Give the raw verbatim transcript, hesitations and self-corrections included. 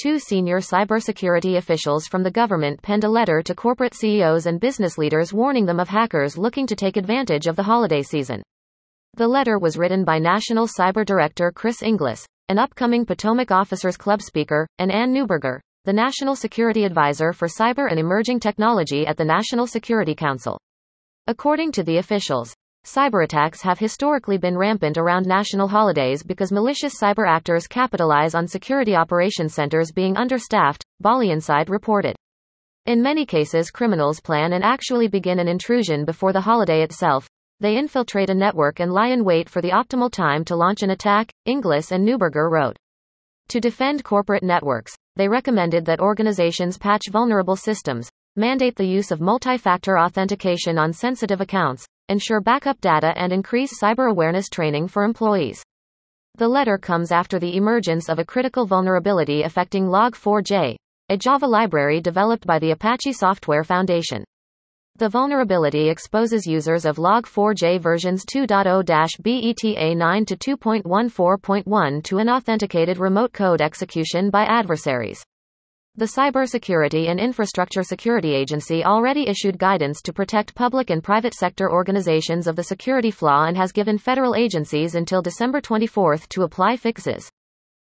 two senior cybersecurity officials from the government penned a letter to corporate C E Os and business leaders warning them of hackers looking to take advantage of the holiday season. The letter was written by National Cyber Director Chris Inglis, an upcoming Potomac Officers Club speaker, and Ann Neuberger, the National Security Advisor for Cyber and Emerging Technology at the National Security Council. According to the officials, cyberattacks have historically been rampant around national holidays because malicious cyber actors capitalize on security operations centers being understaffed, Bali Inside reported. In many cases, criminals plan and actually begin an intrusion before the holiday itself. They infiltrate a network and lie in wait for the optimal time to launch an attack, Inglis and Neuberger wrote. To defend corporate networks, they recommended that organizations patch vulnerable systems, mandate the use of multi-factor authentication on sensitive accounts, ensure backup data, and increase cyber awareness training for employees. The letter comes after the emergence of a critical vulnerability affecting log four j, a Java library developed by the Apache Software Foundation. The vulnerability exposes users of log four j versions two point zero beta nine to two point fourteen point one to unauthenticated remote code execution by adversaries. The Cybersecurity and Infrastructure Security Agency already issued guidance to protect public and private sector organizations of the security flaw and has given federal agencies until December twenty-fourth to apply fixes.